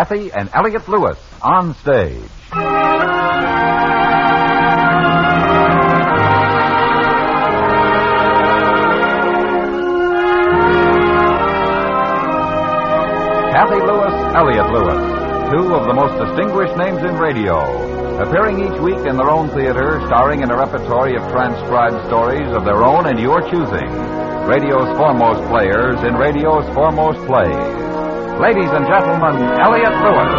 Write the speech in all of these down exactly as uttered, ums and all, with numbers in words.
Kathy and Elliot Lewis on stage. Kathy Lewis, Elliot Lewis, two of the most distinguished names in radio, appearing each week in their own theater, starring in a repertory of transcribed stories of their own and your choosing. Radio's foremost players in radio's foremost plays. Ladies and gentlemen, Elliot Lewis.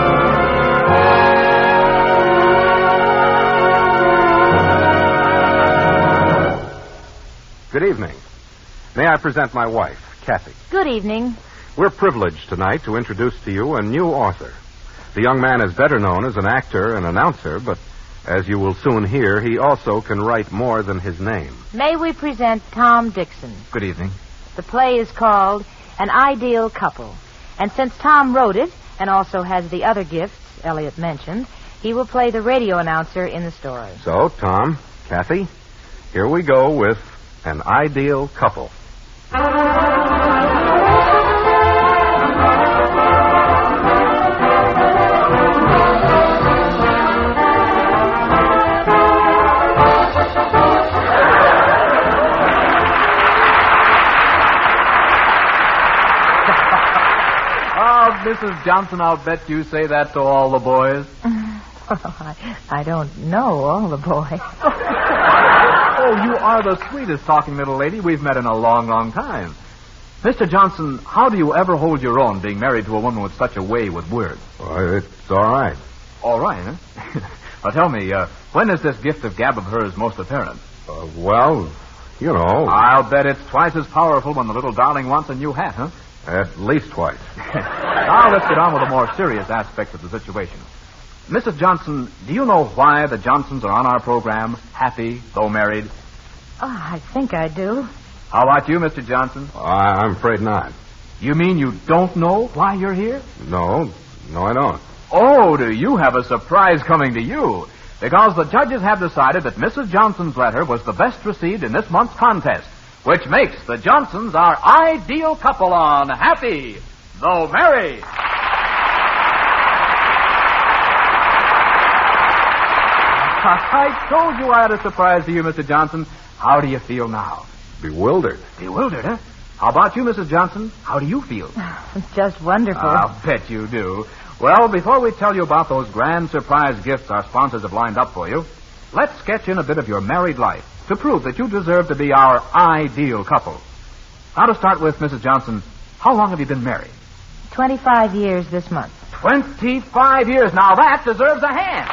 Good evening. May I present my wife, Kathy? Good evening. We're privileged tonight to introduce to you a new author. The young man is better known as an actor and announcer, but as you will soon hear, he also can write more than his name. May we present Tom Dixon? Good evening. The play is called An Ideal Couple. And since Tom wrote it, and also has the other gifts Elliot mentioned, he will play the radio announcer in the story. So, Tom, Kathy, here we go with An Ideal Couple. Missus Johnson, I'll bet you say that to all the boys. I, I don't know all the boys. Oh, you are the sweetest talking little lady we've met in a long, long time. Mister Johnson, how do you ever hold your own being married to a woman with such a way with words? Well, it's all right. All right, huh? Well, tell me, uh, when is this gift of gab of hers most apparent? Uh, well, you know. I'll bet it's twice as powerful when the little darling wants a new hat, huh? At least twice. Now let's get on with the more serious aspects of the situation. Missus Johnson, do you know why the Johnsons are on our program, happy, though married? Oh, I think I do. How about you, Mister Johnson? I, I'm afraid not. You mean you don't know why you're here? No, no, I don't. Oh, do you have a surprise coming to you? Because the judges have decided that Missus Johnson's letter was the best received in this month's contest, which makes the Johnsons our ideal couple on Happy, Though Married. I told you I had a surprise for you, Mister Johnson. How do you feel now? Bewildered. Bewildered, huh? How about you, Missus Johnson? How do you feel? It's just wonderful. I'll bet you do. Well, before we tell you about those grand surprise gifts our sponsors have lined up for you, let's sketch in a bit of your married life to prove that you deserve to be our ideal couple. Now, to start with, Missus Johnson, how long have you been married? Twenty-five years this month. Twenty-five years. Now, that deserves a hand.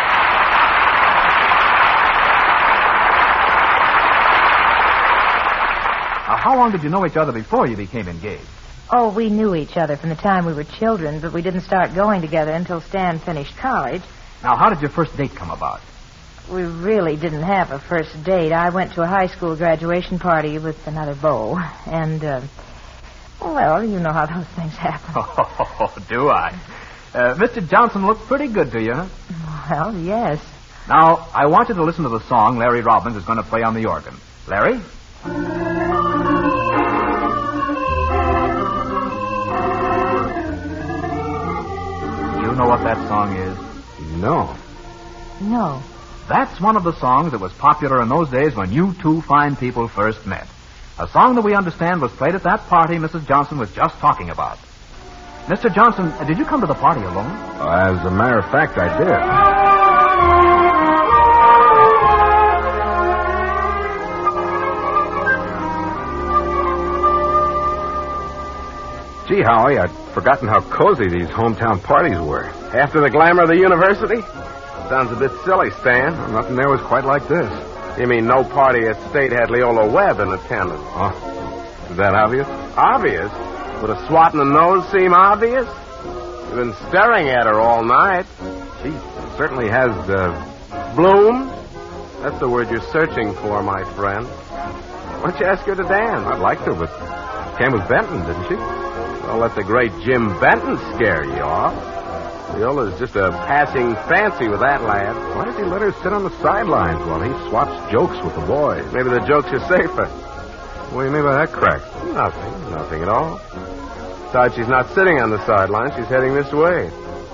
Now, how long did you know each other before you became engaged? Oh, we knew each other from the time we were children, but we didn't start going together until Stan finished college. Now, how did your first date come about? We really didn't have a first date. I went to a high school graduation party with another beau, and, uh, well, you know how those things happen. Oh, do I? Uh, Mister Johnson looked pretty good to you, huh? Well, yes. Now, I want you to listen to the song Larry Robbins is going to play on the organ. Larry? You know what that song is? No. No. That's one of the songs that was popular in those days when you two fine people first met. A song that we understand was played at that party Missus Johnson was just talking about. Mister Johnson, did you come to the party alone? As a matter of fact, I did. Gee, Howie, I'd forgotten how cozy these hometown parties were. After the glamour of the university? Sounds a bit silly, Stan. Well, nothing there was quite like this. You mean no party at State had Leola Webb in attendance? Oh, is that obvious? Obvious? Would a swat in the nose seem obvious? You've been staring at her all night. She certainly has, uh, bloom. That's the word you're searching for, my friend. Why don't you ask her to dance? I'd like to, but she came with Benton, didn't she? Don't let the great Jim Benton scare you off. Leola's just a passing fancy with that lad. Why does he let her sit on the sidelines while he swaps jokes with the boys? Maybe the jokes are safer. What do you mean by that crack? Nothing. Nothing at all. Besides, she's not sitting on the sidelines. She's heading this way.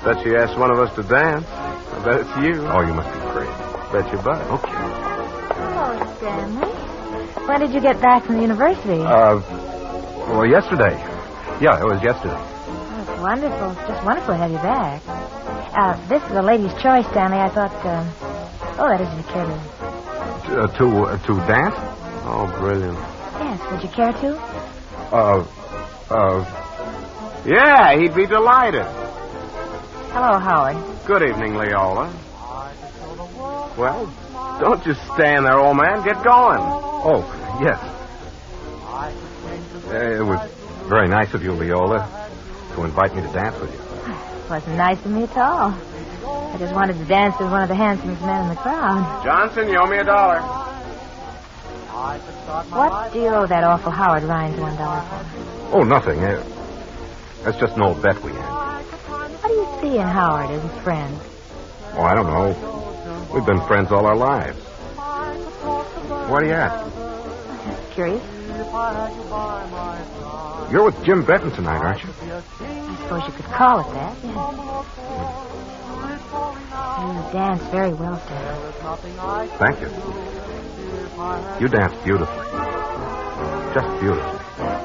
Bet she asked one of us to dance. I bet it's you. Oh, you must be crazy. Bet your butt. Okay. Hello, Stanley. When did you get back from the university? Uh, well, yesterday. Yeah, it was yesterday. Oh, it's wonderful. It's just wonderful to have you back. Uh, this is a lady's choice, Stanley. I thought, uh... Oh, that is, if you care to... Uh, to, uh, to dance? Oh, brilliant. Yes, would you care to? Uh, uh... Yeah, he'd be delighted. Hello, Howard. Good evening, Leola. Well, don't just stand there, old man. Get going. Oh, yes. Uh, it was very nice of you, Leola, to invite me to dance with you. It wasn't nice of me at all. I just wanted to dance with one of the handsomest men in the crowd. Johnson, you owe me a dollar. What do you owe that awful Howard Rhines one dollar for? Oh, nothing. Uh, that's just an old bet we had. What do you see in Howard as a friend? Oh, I don't know. We've been friends all our lives. Why do you ask? Curious. You're with Jim Benton tonight, aren't you? I suppose you could call it that, yes. You dance very well, Stanley. Thank you. You dance beautifully. Just beautifully.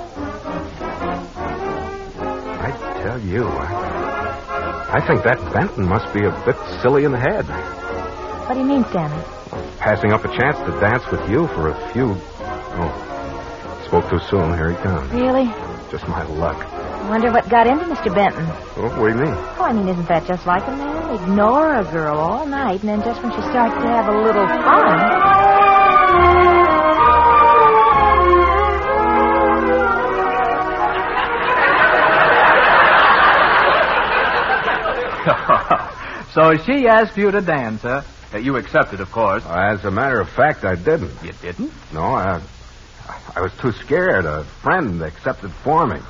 I tell you, I, I think that Benton must be a bit silly in the head. What do you mean, Stanley? Passing up a chance to dance with you for a few... Oh, spoke too soon. Here he comes. Really? Just my luck. I wonder what got into Mister Benton. Oh, what do you mean? Oh, I mean, isn't that just like a man? Ignore a girl all night, and then just when she starts to have a little fun... So she asked you to dance, huh? Uh, you accepted, of course. As a matter of fact, I didn't. You didn't? No, I, I was too scared. A friend accepted for me.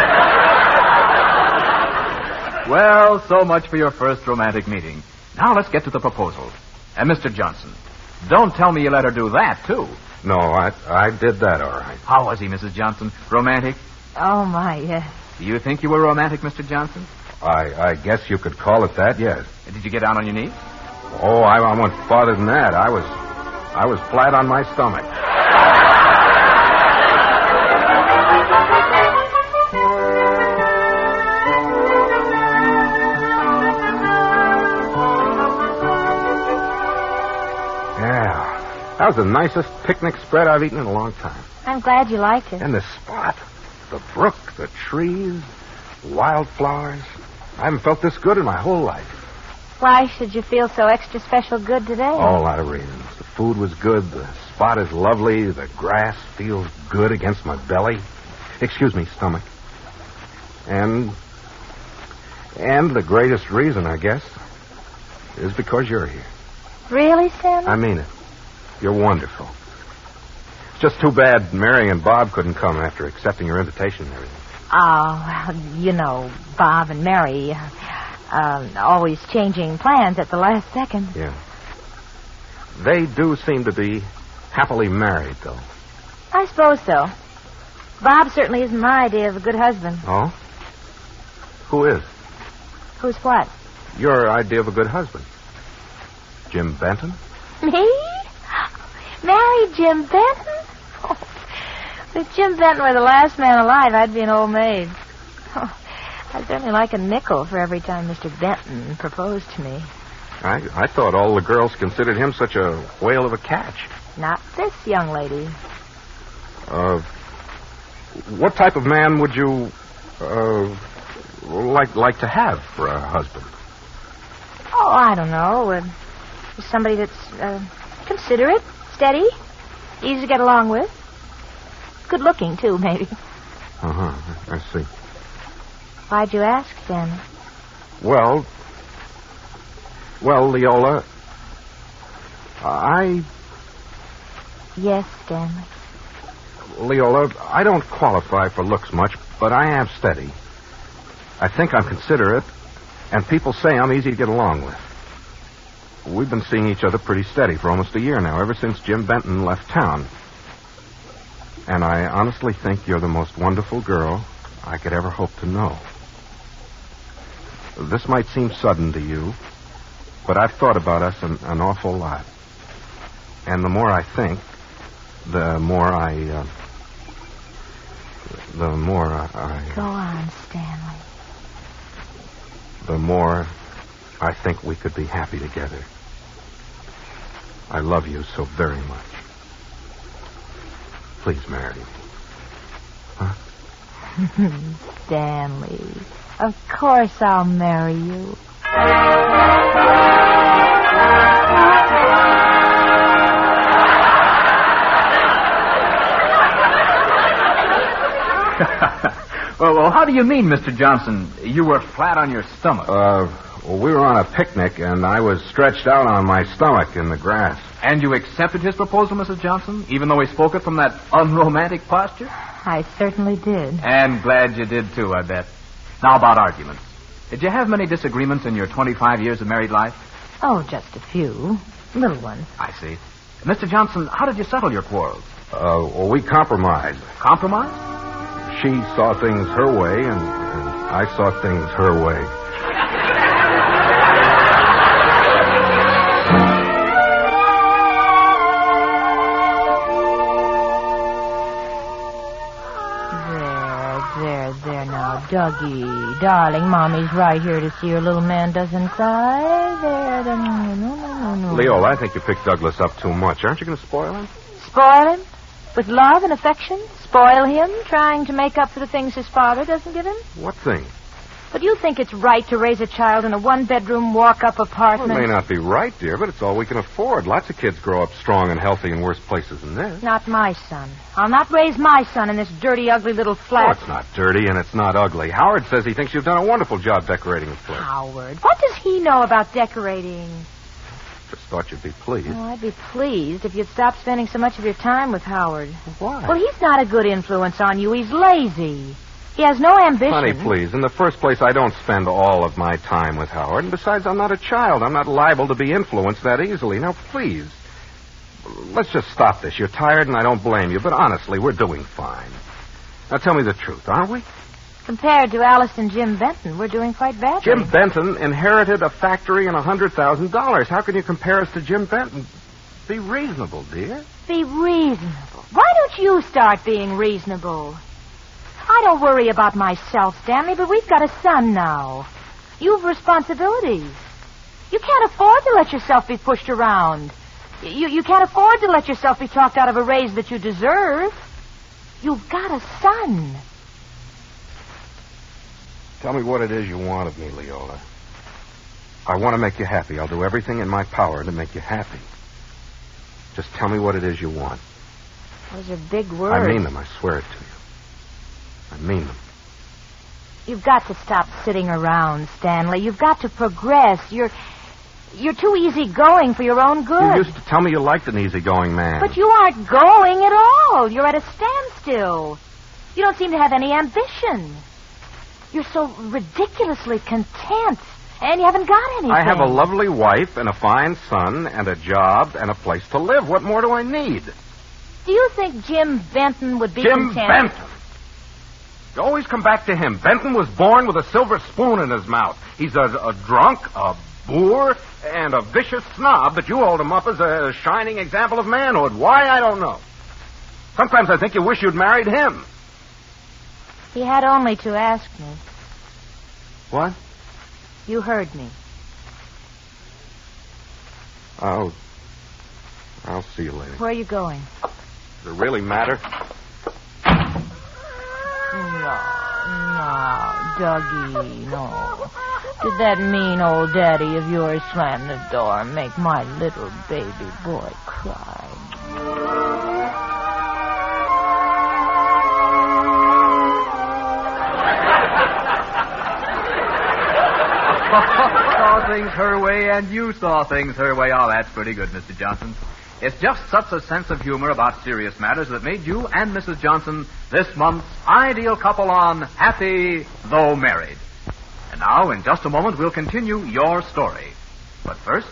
Well, so much for your first romantic meeting. Now let's get to the proposal. And Mister Johnson, don't tell me you let her do that, too. No, I I did that all right. How was he, Missus Johnson? Romantic? Oh, my, yes. Do you think you were romantic, Mister Johnson? I, I guess you could call it that, yes. Did you get down on your knees? Oh, I, I went farther than that. I was I was flat on my stomach. Yeah. That was the nicest picnic spread I've eaten in a long time. I'm glad you liked it. And the spot, the brook, the trees, wildflowers. I haven't felt this good in my whole life. Why should you feel so extra special good today? Oh, a lot of reasons. The food was good. The spot is lovely. The grass feels good against my belly. Excuse me, stomach. And... And the greatest reason, I guess, is because you're here. Really, Stanley? I mean it. You're wonderful. It's just too bad Mary and Bob couldn't come after accepting your invitation and everything. Oh, well, you know, Bob and Mary, uh, always changing plans at the last second. Yeah. They do seem to be happily married, though. I suppose so. Bob certainly isn't my idea of a good husband. Oh? Who is? Who's what? Your idea of a good husband. Jim Benton? Me? Marry Jim Benton? Oh, if Jim Benton were the last man alive, I'd be an old maid. Oh, I'd certainly like a nickel for every time Mister Benton proposed to me. I, I thought all the girls considered him such a whale of a catch. Not this young lady. Uh, what type of man would you, uh, like like to have for a husband? Oh, I don't know. Uh, somebody that's uh, considerate, steady, easy to get along with. Good looking, too, maybe. Uh-huh, I see. Why'd you ask, Stanley? Well, well, Leola, I... Yes, Stanley. Leola, I don't qualify for looks much, but I am steady. I think I'm considerate, and people say I'm easy to get along with. We've been seeing each other pretty steady for almost a year now, ever since Jim Benton left town. And I honestly think you're the most wonderful girl I could ever hope to know. This might seem sudden to you, but I've thought about us an, an awful lot. And the more I think, the more I... Uh, the more I... I Go on, Stanley. The more I think we could be happy together. I love you so very much. Please marry me. Huh? Stanley, of course I'll marry you. well, well, how do you mean, Mister Johnson? You were flat on your stomach. Uh, well, we were on a picnic, and I was stretched out on my stomach in the grass. And you accepted his proposal, Missus Johnson, even though he spoke it from that unromantic posture? I certainly did. And glad you did, too, I bet. Now, about arguments. Did you have many disagreements in your twenty-five years of married life? Oh, just a few. Little ones. I see. Mister Johnson, how did you settle your quarrels? Uh, well, we compromised. Compromise? She saw things her way, and, and I saw things her way. There, there now, Dougie. Darling, Mommy's right here to see her little man doesn't cry. There, there, no, no, no, no. Leo, I think you picked Douglas up too much. Aren't you going to spoil him? Spoil him? With love and affection? Spoil him, trying to make up for the things his father doesn't give him? What thing? But you think it's right to raise a child in a one-bedroom, walk-up apartment? Well, it may not be right, dear, but it's all we can afford. Lots of kids grow up strong and healthy in worse places than this. Not my son. I'll not raise my son in this dirty, ugly little flat. Oh, it's not dirty and it's not ugly. Howard says he thinks you've done a wonderful job decorating his place. Howard, what does he know about decorating? Just thought you'd be pleased. Oh, I'd be pleased if you'd stop spending so much of your time with Howard. Why? Well, he's not a good influence on you. He's lazy. He has no ambition. Honey, please. In the first place, I don't spend all of my time with Howard. And besides, I'm not a child. I'm not liable to be influenced that easily. Now, please, let's just stop this. You're tired, and I don't blame you. But honestly, we're doing fine. Now, tell me the truth, aren't we? Compared to Alice and Jim Benton, we're doing quite badly. Jim Benton inherited a factory and a hundred thousand dollars. How can you compare us to Jim Benton? Be reasonable, dear. Be reasonable. Why don't you start being reasonable? I don't worry about myself, Stanley, but we've got a son now. You've responsibilities. You can't afford to let yourself be pushed around. You, you can't afford to let yourself be talked out of a raise that you deserve. You've got a son. Tell me what it is you want of me, Leola. I want to make you happy. I'll do everything in my power to make you happy. Just tell me what it is you want. Those are big words. I mean them. I swear it to you. I mean them. You've got to stop sitting around, Stanley. You've got to progress. You're you're too easygoing for your own good. You used to tell me you liked an easygoing man. But you aren't going at all. You're at a standstill. You don't seem to have any ambition. You're so ridiculously content, and you haven't got anything. I have a lovely wife and a fine son and a job and a place to live. What more do I need? Do you think Jim Benton would be Jim content? Benton! You always come back to him. Benton was born with a silver spoon in his mouth. He's a, a drunk, a boor, and a vicious snob, but you hold him up as a shining example of manhood. Why, I don't know. Sometimes I think you wish you'd married him. He had only to ask me. What? You heard me. I'll... I'll see you later. Where are you going? Does it really matter? No, no, Dougie, no. Did that mean old daddy of yours slam the door and make my little baby boy cry? Saw things her way, and you saw things her way. Oh, that's pretty good, Mister Johnson. It's just such a sense of humor about serious matters that made you and Missus Johnson this month's ideal couple on Happy Though Married. And now, in just a moment, we'll continue your story. But first...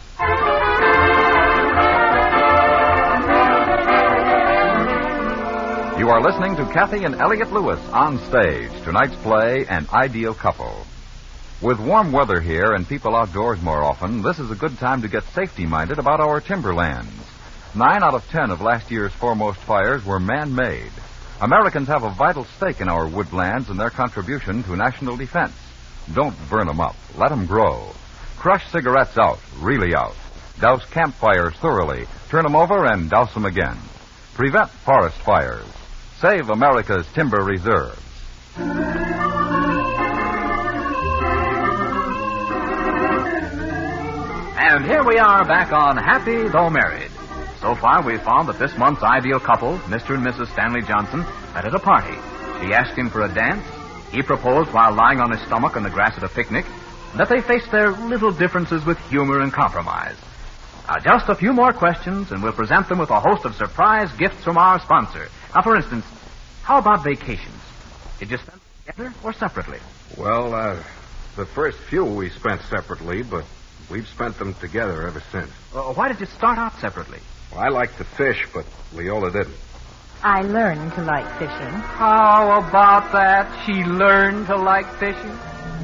You are listening to Kathy and Elliot Lewis on stage. Tonight's play, An Ideal Couple. With warm weather here and people outdoors more often, this is a good time to get safety-minded about our timberlands. Nine out of ten of last year's foremost fires were man-made. Americans have a vital stake in our woodlands and their contribution to national defense. Don't burn them up. Let them grow. Crush cigarettes out, really out. Douse campfires thoroughly. Turn them over and douse them again. Prevent forest fires. Save America's timber reserves. And here we are back on Happy Though Married. So far, we've found that this month's ideal couple, Mister and Missus Stanley Johnson, met at a party. She asked him for a dance. He proposed while lying on his stomach on the grass at a picnic. And that they faced their little differences with humor and compromise. Now, just a few more questions, and we'll present them with a host of surprise gifts from our sponsor. Now, for instance, how about vacations? Did you spend them together or separately? Well, uh, the first few we spent separately, but we've spent them together ever since. Uh, why did you start out separately? Well, I like to fish, but Leola didn't. I learned to like fishing. How about that? She learned to like fishing.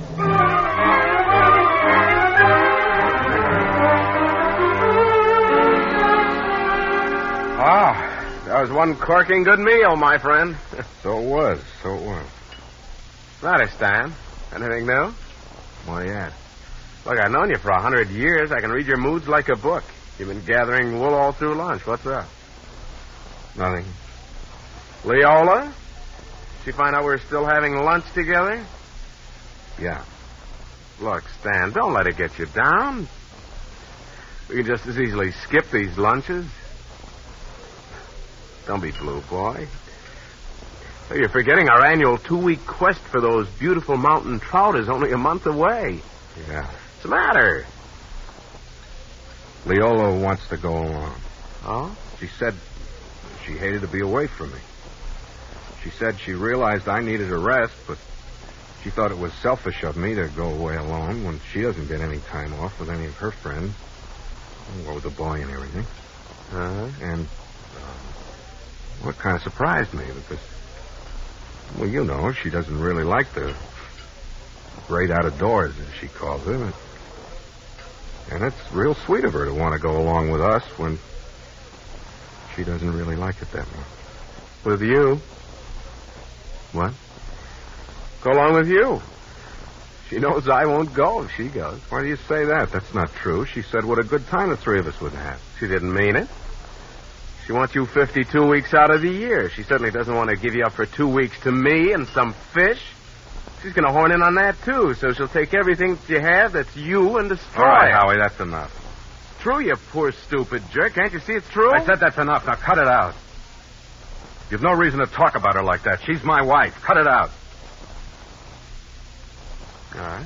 Ah, that was one corking good meal, my friend. So it was, so it was. Howdy, Stan. Anything new? Why, yeah. Look, I've known you for a hundred years. I can read your moods like a book. You've been gathering wool all through lunch. What's up? Nothing. Leola? She find out we're still having lunch together? Yeah. Look, Stan, don't let it get you down. We can just as easily skip these lunches. Don't be blue, boy. You're forgetting our annual two-week quest for those beautiful mountain trout is only a month away. Yeah. What's the matter? Leola wants to go along. Oh? She said she hated to be away from me. She said she realized I needed a rest, but she thought it was selfish of me to go away alone when she doesn't get any time off with any of her friends. Well, with the boy and everything. Uh-huh. And uh, what kind of surprised me because, well, you know, she doesn't really like the great out of doors, as she calls it. And it's real sweet of her to want to go along with us when she doesn't really like it that much. With you? What? Go along with you. She knows I won't go if she goes. Why do you say that? That's not true. She said what a good time the three of us would have. She didn't mean it. She wants you fifty-two weeks out of the year. She certainly doesn't want to give you up for two weeks to me and some fish. She's going to horn in on that, too, so she'll take everything that you have that's you and destroy All right, it. Howie, that's enough. True, you poor stupid jerk. Can't you see it's true? I said that's enough. Now cut it out. You've no reason to talk about her like that. She's my wife. Cut it out. All right.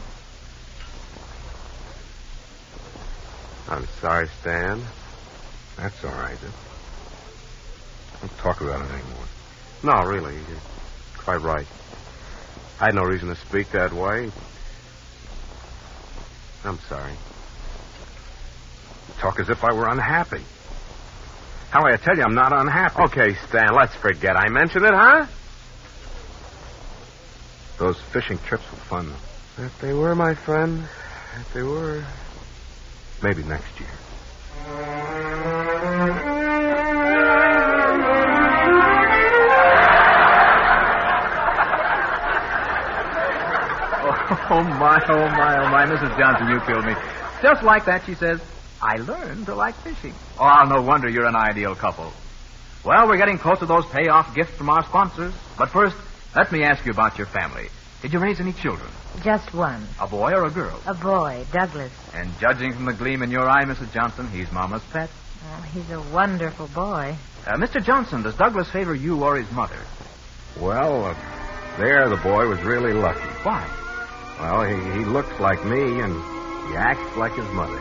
I'm sorry, Stan. That's all right. Don't talk about it anymore. No, really. You're quite right. I had no reason to speak that way. I'm sorry. You talk as if I were unhappy. Howie, I tell you, I'm not unhappy. Okay, Stan, let's forget I mentioned it, huh? Those fishing trips were fun, though. If they were, my friend. If they were. Maybe next year. Oh, my, oh, my, oh, my. Missus Johnson, you killed me. Just like that, she says, I learned to like fishing. Oh, no wonder you're an ideal couple. Well, we're getting close to those payoff gifts from our sponsors. But first, let me ask you about your family. Did you raise any children? Just one. A boy or a girl? A boy, Douglas. And judging from the gleam in your eye, Missus Johnson, he's Mama's pet. Oh, he's a wonderful boy. Uh, Mister Johnson, does Douglas favor you or his mother? Well, uh, there the boy was really lucky. Why? Well, he, he looks like me, and he acts like his mother.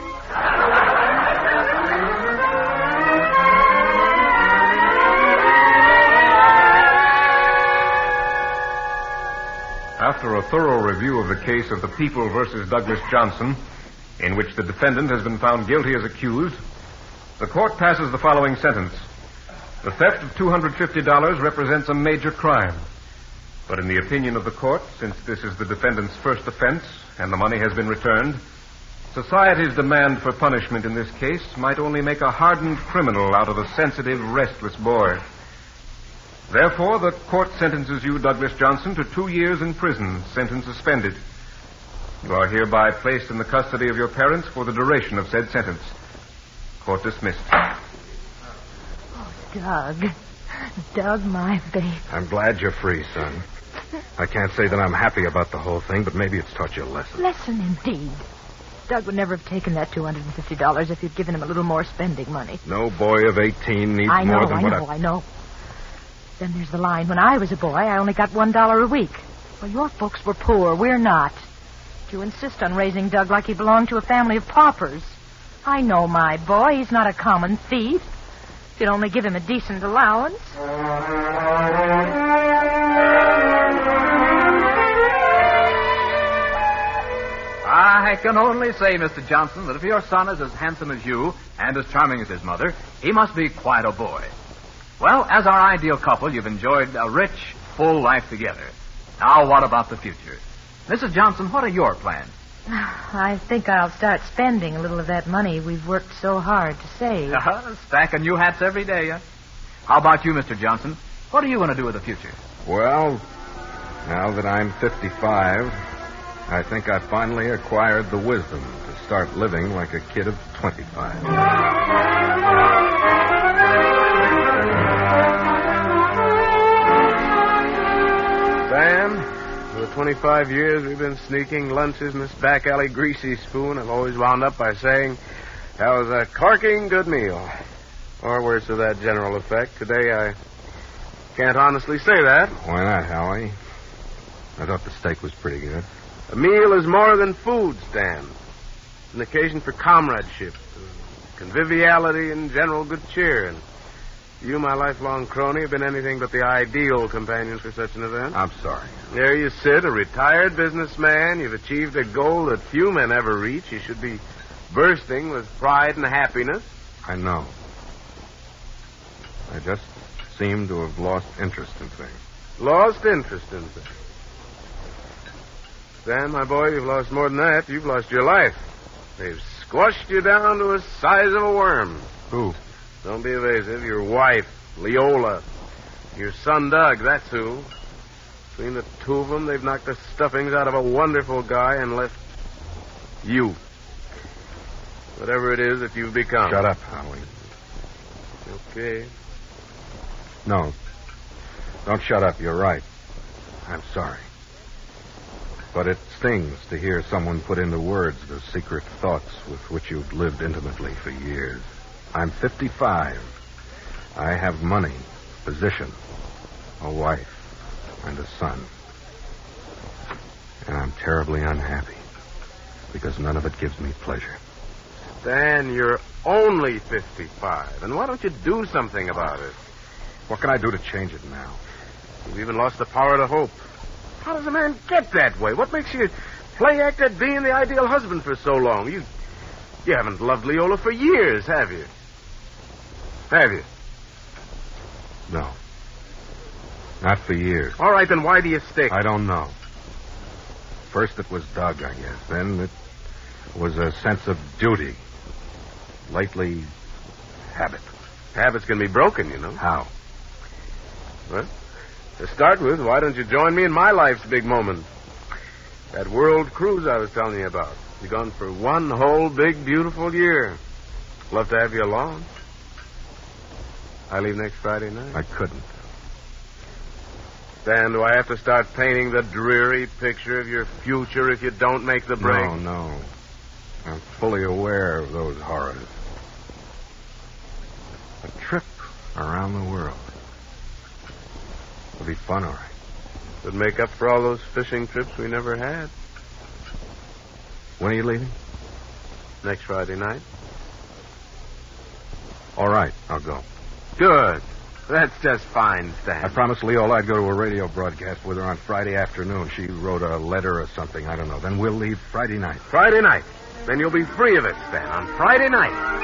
After a thorough review of the case of the People versus Douglas Johnson, in which the defendant has been found guilty as accused, the court passes the following sentence. The theft of two hundred fifty dollars represents a major crime. But in the opinion of the court, since this is the defendant's first offense and the money has been returned, society's demand for punishment in this case might only make a hardened criminal out of a sensitive, restless boy. Therefore, the court sentences you, Douglas Johnson, to two years in prison, sentence suspended. You are hereby placed in the custody of your parents for the duration of said sentence. Court dismissed. Oh, Doug. Doug, my baby. I'm glad you're free, son. I can't say that I'm happy about the whole thing, but maybe it's taught you a lesson. Lesson indeed. Doug would never have taken that two hundred fifty dollars if you'd given him a little more spending money. No boy of eighteen needs I know, more than I what know, I... I know. Then there's the line. When I was a boy, I only got one dollar a week. Well, your folks were poor. We're not. You insist on raising Doug like he belonged to a family of paupers. I know my boy. He's not a common thief. If you'd only give him a decent allowance. I can only say, Mister Johnson, that if your son is as handsome as you and as charming as his mother, he must be quite a boy. Well, as our ideal couple, you've enjoyed a rich, full life together. Now, what about the future? Missus Johnson, what are your plans? I think I'll start spending a little of that money we've worked so hard to save. Uh, stacking new hats every day, huh? How about you, Mister Johnson? What are you going to do with the future? Well, now that I'm fifty-five, I think I finally acquired the wisdom to start living like a kid of twenty-five. Sam, for the twenty-five years we've been sneaking lunches in this back alley greasy spoon, I've always wound up by saying, that was a corking good meal. Or words to that general effect. Today I can't honestly say that. Why not, Howie? I thought the steak was pretty good. A meal is more than food, Stan. It's an occasion for comradeship, conviviality, and general good cheer. And you, my lifelong crony, have been anything but the ideal companion for such an event. I'm sorry. There you sit, a retired businessman. You've achieved a goal that few men ever reach. You should be bursting with pride and happiness. I know. I just seem to have lost interest in things. Lost interest in things. Stan, my boy, you've lost more than that. You've lost your life. They've squashed you down to the size of a worm. Who? Don't be evasive. Your wife, Leola. Your son, Doug, that's who. Between the two of them, they've knocked the stuffings out of a wonderful guy and left you. Whatever it is that you've become. Shut up, Howie. Okay. No. Don't shut up. You're right. I'm sorry. But it stings to hear someone put into words the secret thoughts with which you've lived intimately for years. I'm fifty-five. I have money, position, a wife, and a son. And I'm terribly unhappy because none of it gives me pleasure. Stan, you're only fifty-five. And why don't you do something about it? What can I do to change it now? You've even lost the power to hope. How does a man get that way? What makes you play act at being the ideal husband for so long? You you haven't loved Leola for years, have you? Have you? No. Not for years. All right, then why do you stick? I don't know. First it was Doug, I guess. Then it was a sense of duty. Lately, habit. Habits can be broken, you know. How? Well, to start with, why don't you join me in my life's big moment? That world cruise I was telling you about. You're gone for one whole big, beautiful year. Love to have you along. I leave next Friday night. I couldn't. Stan, do I have to start painting the dreary picture of your future if you don't make the break? No, no. I'm fully aware of those horrors. A trip around the world. It'll be fun, all right. Would make up for all those fishing trips we never had. When are you leaving? Next Friday night. All right, I'll go. Good. That's just fine, Stan. I promised Leola I'd go to a radio broadcast with her on Friday afternoon. She wrote a letter or something, I don't know. Then we'll leave Friday night. Friday night. Then you'll be free of it, Stan, on Friday night.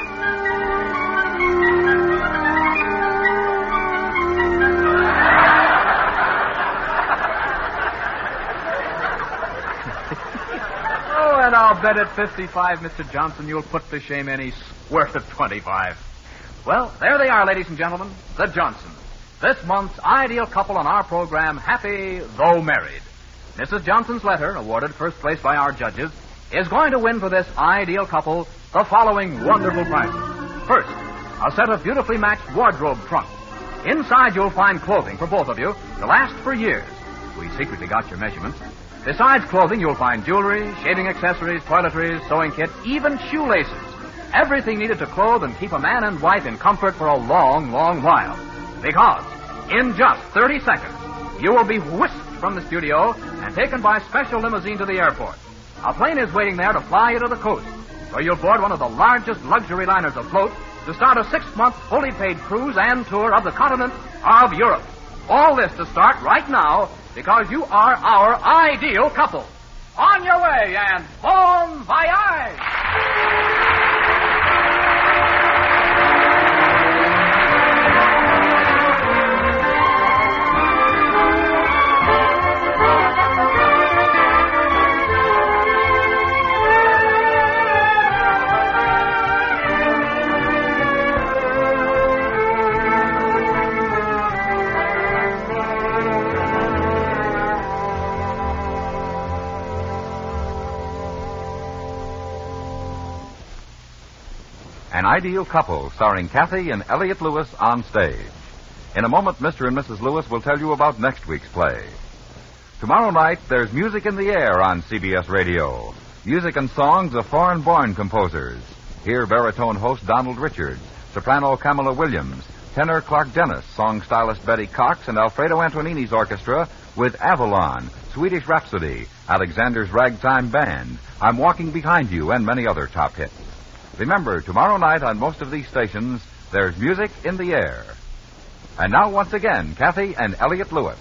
I'll bet at fifty-five, Mister Johnson, you'll put to shame any squirt of twenty-five. Well, there they are, ladies and gentlemen, the Johnsons. This month's ideal couple on our program, Happy Though Married. Missus Johnson's letter, awarded first place by our judges, is going to win for this ideal couple the following wonderful prizes. First, a set of beautifully matched wardrobe trunks. Inside, you'll find clothing for both of you to last for years. We secretly got your measurements. Besides clothing, you'll find jewelry, shaving accessories, toiletries, sewing kit, even shoelaces. Everything needed to clothe and keep a man and wife in comfort for a long, long while. Because in just thirty seconds, you will be whisked from the studio and taken by special limousine to the airport. A plane is waiting there to fly you to the coast, where you'll board one of the largest luxury liners afloat to start a six-month fully paid cruise and tour of the continent of Europe. All this to start right now because you are our ideal couple. On your way and bon voyage! An Ideal Couple, starring Kathy and Elliot Lewis on stage. In a moment, Mister and Missus Lewis will tell you about next week's play. Tomorrow night, there's Music in the Air on C B S Radio. Music and songs of foreign-born composers. Hear baritone host Donald Richards, soprano Kamala Williams, tenor Clark Dennis, song stylist Betty Cox, and Alfredo Antonini's orchestra with Avalon, Swedish Rhapsody, Alexander's Ragtime Band, I'm Walking Behind You, and many other top hits. Remember, tomorrow night on most of these stations, there's Music in the Air. And now, once again, Kathy and Elliot Lewis.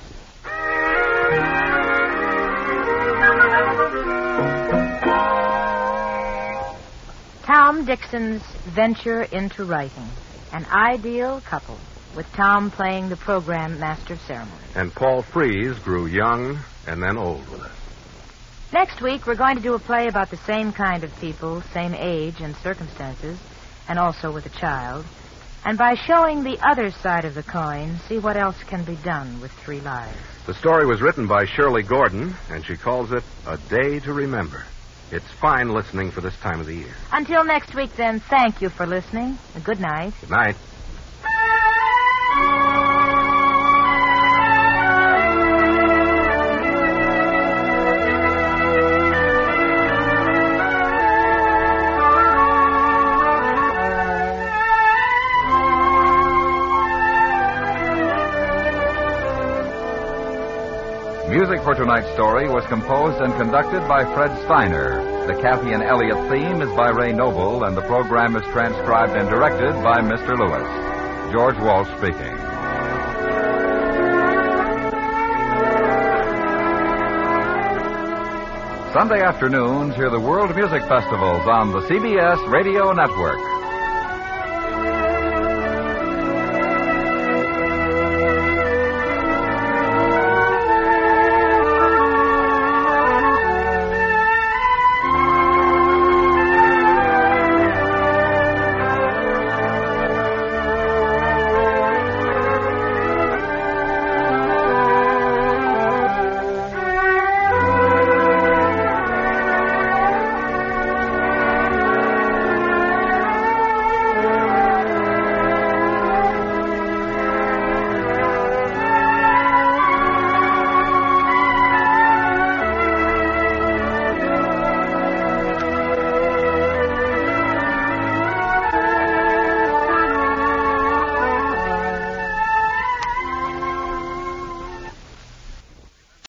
Tom Dixon's venture into writing. An Ideal Couple, with Tom playing the program master of ceremony. And Paul Frees grew young and then old with us. Next week, we're going to do a play about the same kind of people, same age and circumstances, and also with a child. And by showing the other side of the coin, see what else can be done with three lives. The story was written by Shirley Gordon, and she calls it A Day to Remember. It's fine listening for this time of the year. Until next week, then, thank you for listening. And good night. Good night. Music for tonight's story was composed and conducted by Fred Steiner. The Kathy and Elliot theme is by Ray Noble, and the program is transcribed and directed by Mister Lewis. George Walsh speaking. Sunday afternoons, hear the World Music Festivals on the C B S Radio Network.